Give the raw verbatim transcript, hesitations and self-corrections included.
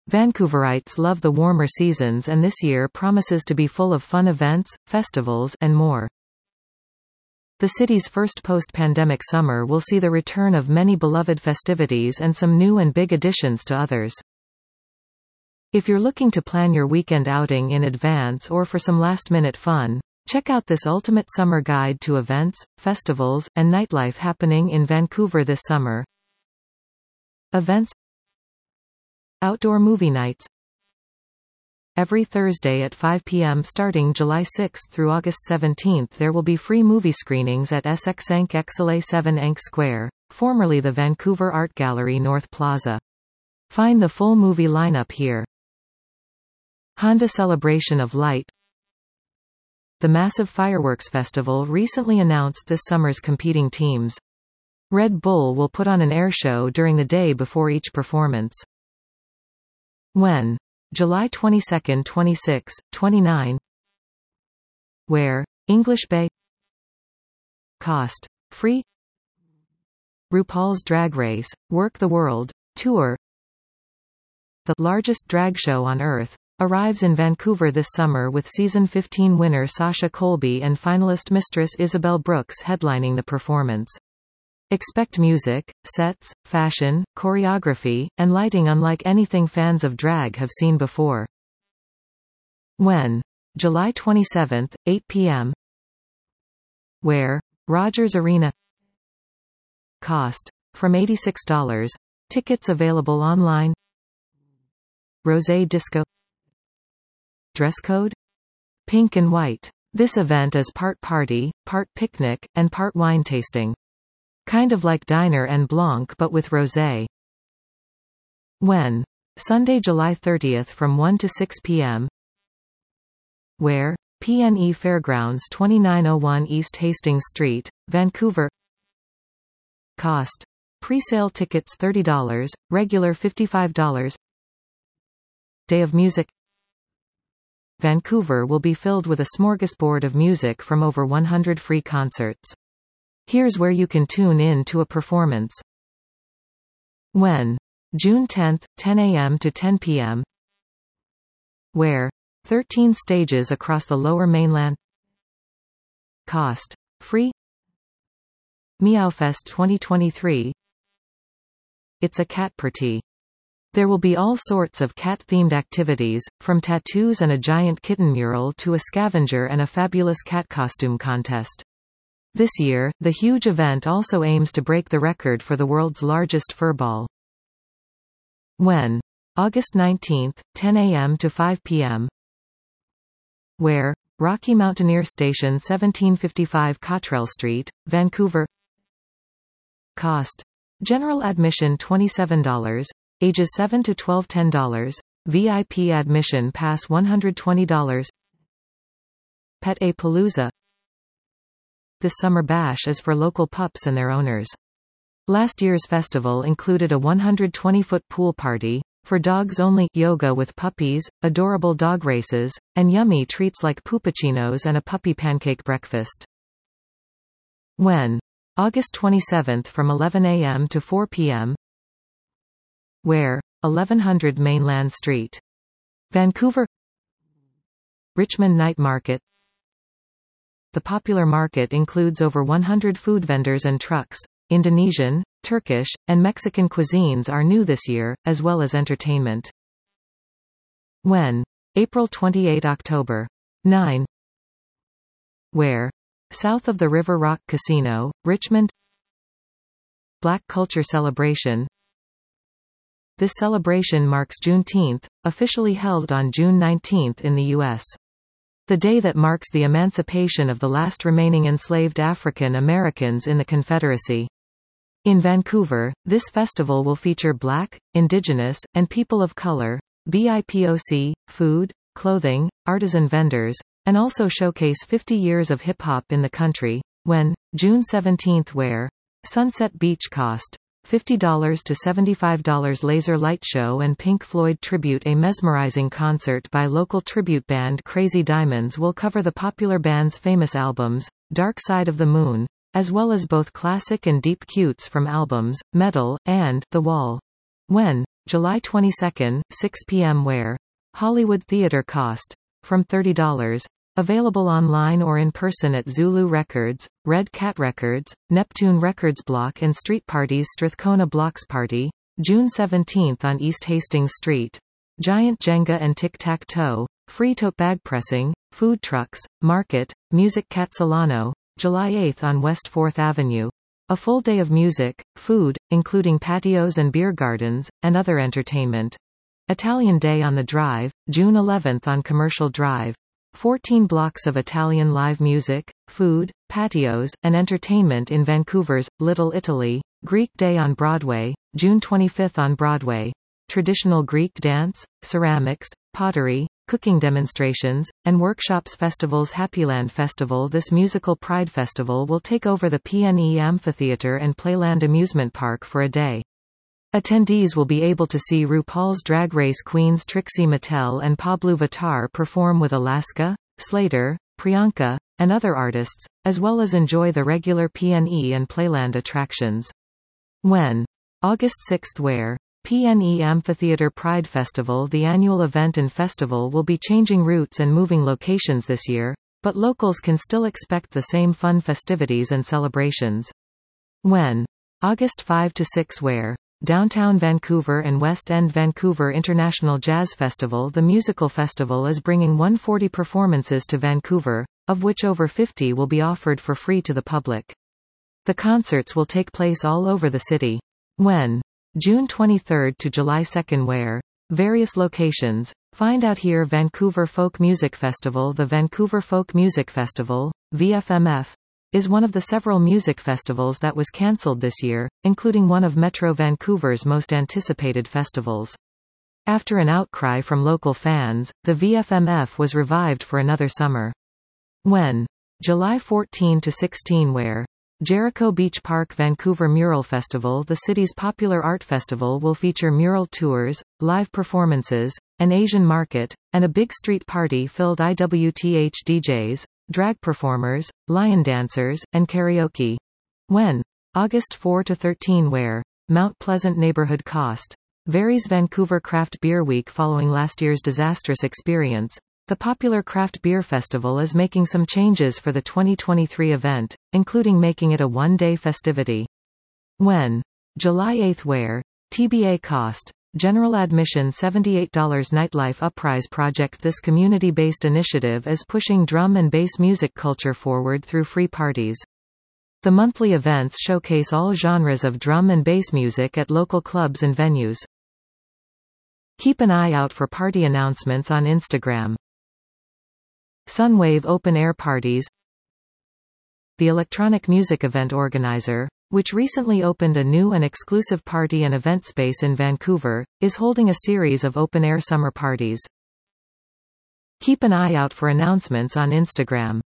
Vancouverites love the warmer seasons, and this year promises to be full of fun events, festivals, and more. The city's first post-pandemic summer will see the return of many beloved festivities and some new and big additions to others. If you're looking to plan your weekend outing in advance or for some last-minute fun, check out this ultimate summer guide to events, festivals, and nightlife happening in Vancouver this summer. Events. Outdoor movie nights. Every Thursday at five p m starting July sixth through August seventeenth there will be free movie screenings at S X Ank X L A seven Ank Square, formerly the Vancouver Art Gallery North Plaza. Find the full movie lineup here. Honda Celebration of Light. The massive fireworks festival recently announced this summer's competing teams. Red Bull will put on an air show during the day before each performance. When? July twenty-second, twenty-sixth, twenty-ninth. Where? English Bay. Cost. Free. RuPaul's Drag Race, Work the World, Tour. The largest drag show on Earth arrives in Vancouver this summer with season fifteen winner Sasha Colby and finalist Mistress Isabelle Brooks headlining the performance. Expect music, sets, fashion, choreography, and lighting unlike anything fans of drag have seen before. When? July twenty-seventh, eight p m Where? Rogers Arena. Cost. From eighty-six dollars. Tickets available online. Rosé Disco. Dress code? Pink and white. This event is part party, part picnic, and part wine tasting. Kind of like Diner and Blanc but with rosé. When? Sunday, July thirtieth from one to six p m Where? P N E Fairgrounds, twenty-nine oh one East Hastings Street, Vancouver. Cost. Pre-sale tickets thirty dollars, regular fifty-five dollars. Day of Music. Vancouver will be filled with a smorgasbord of music from over one hundred free concerts. Here's where you can tune in to a performance. When? June tenth, ten a m to ten p m Where? thirteen stages across the Lower Mainland. Cost. Free. Meowfest twenty twenty-three. It's a cat party. There will be all sorts of cat-themed activities, from tattoos and a giant kitten mural to a scavenger and a fabulous cat costume contest. This year, the huge event also aims to break the record for the world's largest furball. When? August nineteenth, ten a m to five p m Where? Rocky Mountaineer Station, seventeen fifty-five Cottrell Street, Vancouver. Cost. General admission twenty-seven dollars, ages seven to twelve ten dollars, V I P admission pass one hundred twenty dollars. Pet-A-Palooza. This summer bash is for local pups and their owners. Last year's festival included a one hundred twenty foot pool party, for dogs only, yoga with puppies, adorable dog races, and yummy treats like puppuccinos and a puppy pancake breakfast. When? August twenty-seventh from eleven a m to four p m Where? eleven hundred Mainland Street, Vancouver. Richmond Night Market. The popular market includes over one hundred food vendors and trucks. Indonesian, Turkish, and Mexican cuisines are new this year, as well as entertainment. When? April twenty-eighth to October ninth. Where? South of the River Rock Casino, Richmond. Black Culture Celebration. This celebration marks Juneteenth, officially held on June nineteenth in the U S The day that marks the emancipation of the last remaining enslaved African Americans in the Confederacy. In Vancouver, this festival will feature Black, Indigenous, and people of color, B I P O C, food, clothing, artisan vendors, and also showcase fifty years of hip-hop in the country. When? June seventeenth. Where? Sunset Beach. Cost. fifty dollars to seventy-five dollars laser light show and Pink Floyd tribute. A mesmerizing concert by local tribute band Crazy Diamonds will cover the popular band's famous albums, Dark Side of the Moon, as well as both classic and deep cuts from albums, Metal, and The Wall. When? July twenty-second, six p m Where? Hollywood Theater cost. From thirty dollars. Available online or in person at Zulu Records, Red Cat Records, Neptune Records Block and Street Parties Strathcona Blocks Party, June seventeenth on East Hastings Street. Giant Jenga and Tic-Tac-Toe, free tote bag pressing, food trucks, market, Music Cat Solano, July eighth on West fourth Avenue. A full day of music, food, including patios and beer gardens, and other entertainment. Italian Day on the Drive, June eleventh on Commercial Drive. fourteen blocks of Italian live music, food, patios, and entertainment in Vancouver's Little Italy. Greek Day on Broadway, June twenty-fifth on Broadway. Traditional Greek dance, ceramics, pottery, cooking demonstrations, and workshops. Festivals. Happyland Festival. This musical pride festival will take over the P N E Amphitheatre and Playland Amusement Park for a day. Attendees will be able to see RuPaul's Drag Race queens Trixie Mattel and Pablo Vittar perform with Alaska, Slater, Priyanka, and other artists, as well as enjoy the regular P N E and Playland attractions. When? August sixth. Where? P N E Amphitheatre Pride Festival. The annual event and festival will be changing routes and moving locations this year, but locals can still expect the same fun festivities and celebrations. When? August fifth to sixth. Where? Downtown Vancouver and West End Vancouver International Jazz Festival. The musical festival is bringing one hundred forty performances to Vancouver, of which over fifty will be offered for free to the public. The concerts will take place all over the city. When? June twenty-third to July second. Where? Various locations. Find out here. Vancouver Folk Music Festival. The Vancouver Folk Music Festival, V F M F, is one of the several music festivals that was cancelled this year, including one of Metro Vancouver's most anticipated festivals. After an outcry from local fans, the V F M F was revived for another summer. When? July fourteenth to sixteenth. Where? Jericho Beach Park. Vancouver Mural Festival. The city's popular art festival will feature mural tours, live performances, an Asian market, and a big street party filled I W T H D Js, drag performers, lion dancers, and karaoke. When? August fourth to thirteenth. Where? Mount Pleasant Neighborhood cost. Varies. Vancouver Craft Beer Week. Following last year's disastrous experience, the popular craft beer festival is making some changes for the twenty twenty-three event, including making it a one-day festivity. When? July eighth. Where? T B A cost. General admission seventy-eight dollars. Nightlife Uprise Project. This community-based initiative is pushing drum and bass music culture forward through free parties. The monthly events showcase all genres of drum and bass music at local clubs and venues. Keep an eye out for party announcements on Instagram. Sunwave Open Air Parties. The electronic music event organizer, which recently opened a new and exclusive party and event space in Vancouver, is holding a series of open-air summer parties. Keep an eye out for announcements on Instagram.